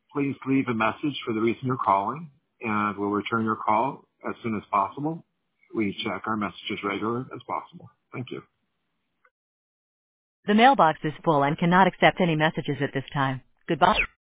please leave a message for the reason you're calling, and we'll return your call as soon as possible. We check our messages regularly as possible. Thank you. The mailbox is full and cannot accept any messages at this time. Goodbye.